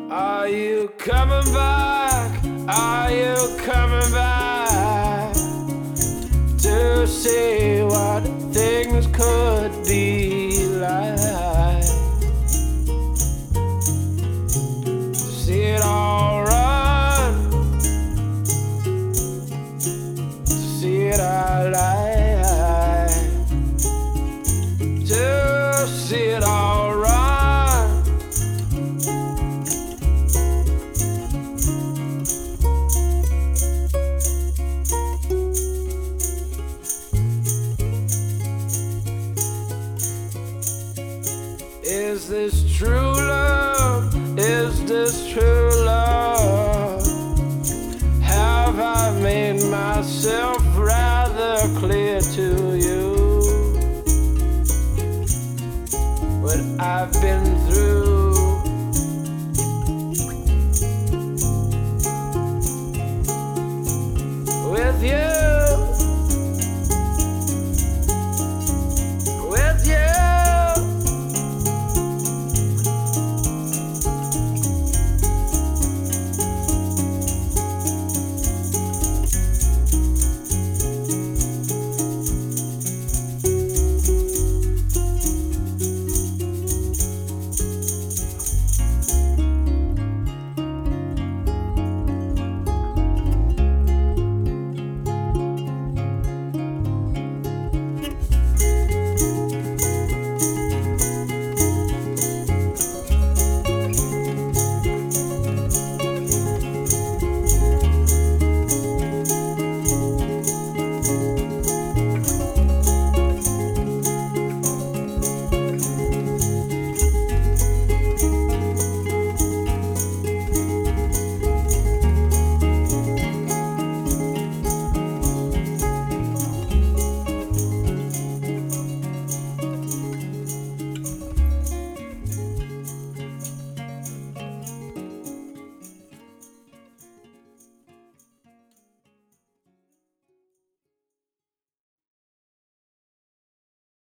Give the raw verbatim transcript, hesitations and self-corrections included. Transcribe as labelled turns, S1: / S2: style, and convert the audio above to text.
S1: Are you coming back? Are you coming back to see what things could be like? To see it all run, to see it all light, to see it all run. Is this true love? Is this true love? Have I made myself